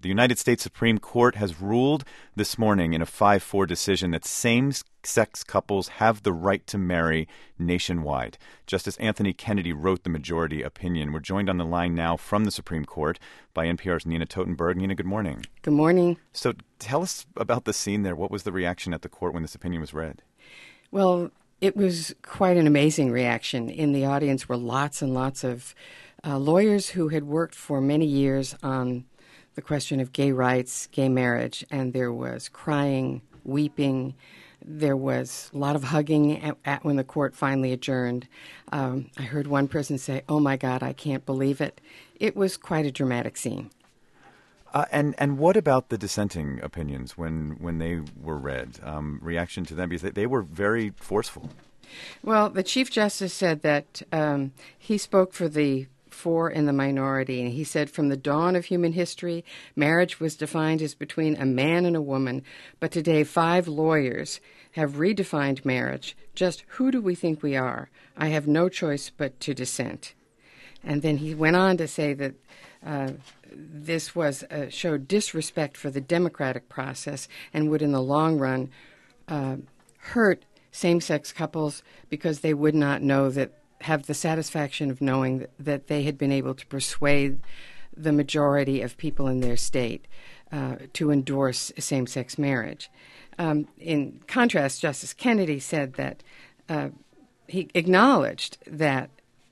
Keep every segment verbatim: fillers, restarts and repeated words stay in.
The United States Supreme Court has ruled this morning in a five four decision that same-sex couples have the right to marry nationwide. Justice Anthony Kennedy wrote the majority opinion. We're joined on the line now from the Supreme Court by N P R's Nina Totenberg. Nina, good morning. Good morning. So tell us about the scene there. What was the reaction at the court when this opinion was read? Well, it was quite an amazing reaction. In the audience were lots and lots of uh, lawyers who had worked for many years on the question of gay rights, gay marriage, and there was crying, weeping. There was a lot of hugging at, at when the court finally adjourned. Um, I heard one person say, "Oh my God, I can't believe it." It was quite a dramatic scene. Uh, and and what about the dissenting opinions when when they were read? Um, reaction to them, because they, they were very forceful. Well, the Chief Justice said that um, he spoke for the four in the minority, and he said, from the dawn of human history, marriage was defined as between a man and a woman, but today five lawyers have redefined marriage. Just who do we think we are? I have no choice but to dissent. And then he went on to say that uh, this was uh, showed disrespect for the democratic process and would in the long run uh, hurt same-sex couples because they would not know that have the satisfaction of knowing that, that they had been able to persuade the majority of people in their state uh, to endorse same-sex marriage. Um, in contrast, Justice Kennedy said that uh, he acknowledged that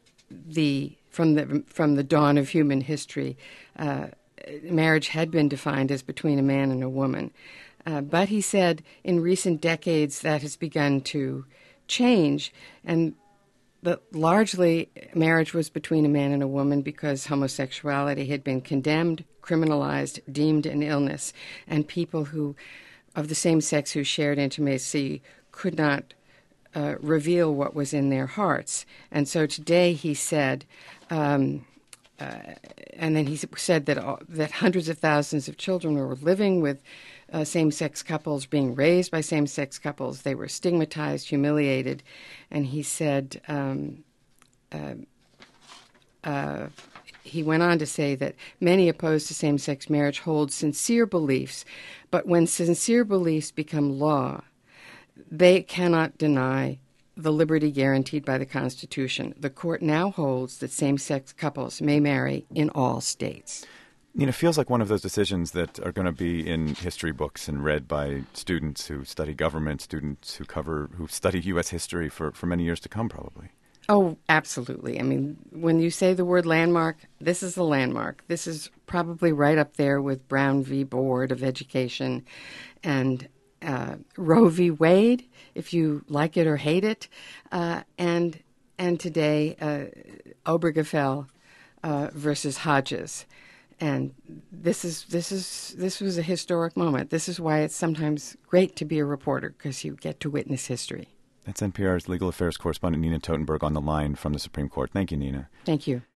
the from the from the dawn of human history, uh, marriage had been defined as between a man and a woman. Uh, but he said in recent decades that has begun to change, and that largely marriage was between a man and a woman because homosexuality had been condemned, criminalized, deemed an illness, and people who of the same sex who shared intimacy could not uh, reveal what was in their hearts. And so today he said, um, uh, and then he said that uh, that hundreds of thousands of children were living with Uh, same-sex couples, being raised by same-sex couples. They were stigmatized, humiliated. And he said, um, uh, uh, he went on to say that many opposed to same-sex marriage hold sincere beliefs, but when sincere beliefs become law, they cannot deny the liberty guaranteed by the Constitution. The court now holds that same-sex couples may marry in all states. You know, it feels like one of those decisions that are going to be in history books and read by students who study government, students who cover, who study U S history for, for many years to come, probably. Oh, absolutely. I mean, when you say the word landmark, this is a landmark. This is probably right up there with Brown v. Board of Education and uh, Roe v. Wade, if you like it or hate it, uh, and and today uh, Obergefell uh, versus Hodges. And this is this is this was a historic moment. This is why it's sometimes great to be a reporter, because you get to witness history. That's N P R's legal affairs correspondent Nina Totenberg on the line from the Supreme Court. Thank you, Nina. Thank you.